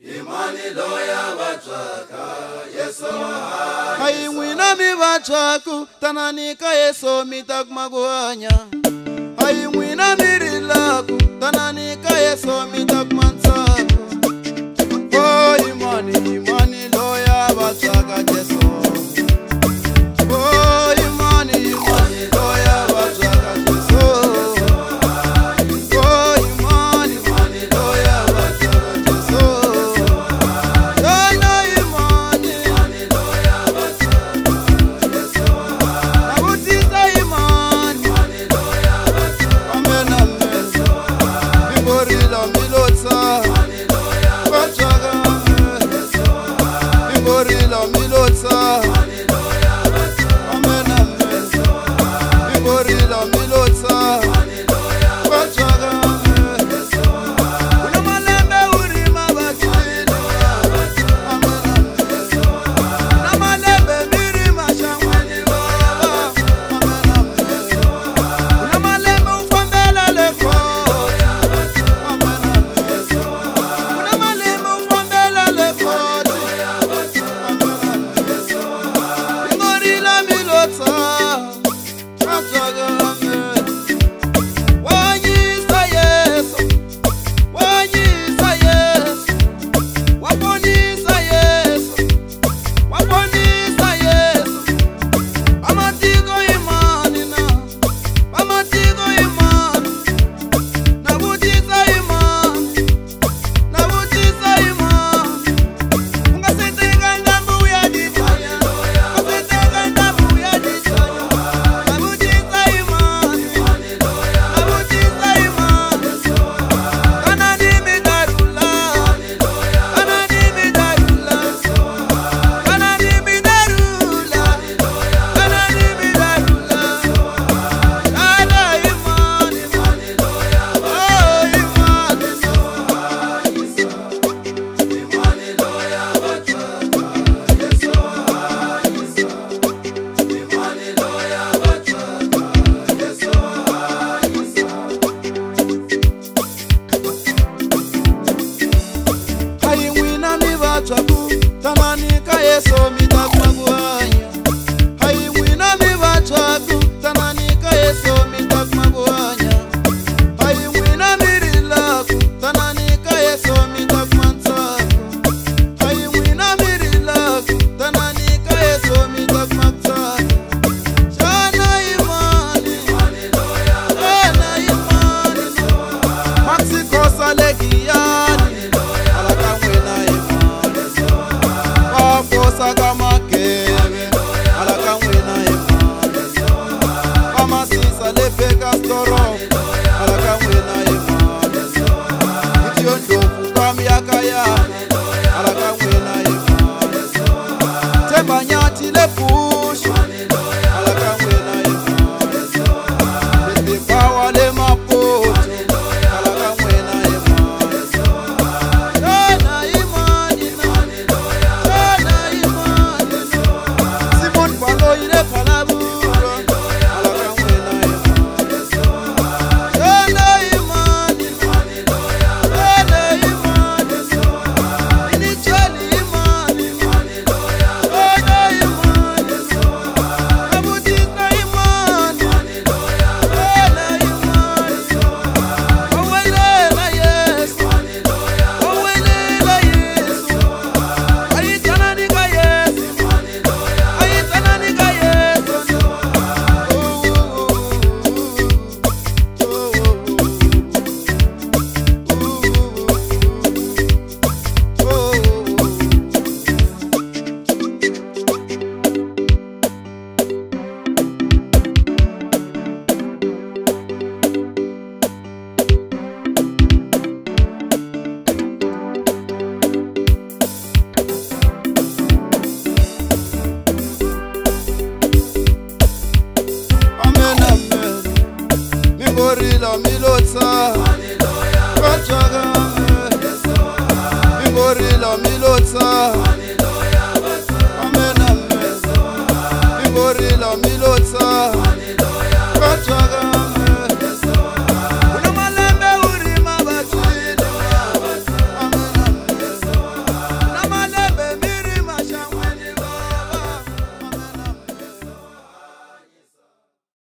Imani loya vachaka Yeso Hai mwina mi vachaku tananika Yeso mitakmaguanya. Hai mwina mi rilaku tananika Yeso mitakmansaku. Oh imani loya vachaka Yeso. Oh imani loya vachaka Yeso. Oh imani loya vachaka Yeso. Yana imani loya vachaka Yeso. Nabutisa imani loya vachaka. Amen amen. Bimborila milotsa. Vachaka amen. Bimborila milotsa. Amen amen. Bimborila milotsa. Vachaka amen. Unamalembe urima vachile. Amen amen. Unamalembe mirima shangwani baba. Amen amen. Unamalembe ufambela leko. Amen amen. Unamalembe ufambela leko. Amen amen. Bimborila milotsa. Vachaka amen. Wanyisa Yesu, wanyisa Yesu, waponisa Yesu, waponisa Yesu. Amatiko imani na, amatiko imani, nabutisa imani, nabutisa imani. Ungaseteka ndambu uyadisanya, ungaseteka ndambu uyadisanya. Nabutisa imani, nabutisa imani. Kanani midarula, kanani midarula, kanani midarula, kanani midarula. Ala imani, oh imani, imani loya vachaka Yeso. Imani loya vachaka Yeso. Hai mwina mi vachaku tananika Yeso mitakmaguanya. Hai mwina mi vachaku tananika Yeso mitakmaguanya. Hai mwina mi rilaku tananika Yeso mitakmansaku. Hai mwina mi rilaku tananika Yeso mitakmansaku. Shana imani, shana imani, Maxi kosa legiyani. Alakamwena imani, wafosa kama kebe. Alakamwena imani, amasisa lefeka storo. Alakamwena imani, itiyo ndofu kamyakayani. Alakamwena imani, temba nyati lepushu. Alakamwena imani, letipawa le mapoto. Alakamwena imani, shana imani na, shana imani na. Simon Palo ile palabura. Alakamwena imani, shana imani na, shana imani na. Inichali imani na, shana imani na. Nabutisa imani, shana imani na. Owelela Yesu, owelela Yesu. Ayitananika Yesu, ayitananika Yesu. Amen amen. Bimborila milotsa. Vachaka amen. Bimborila milotsa.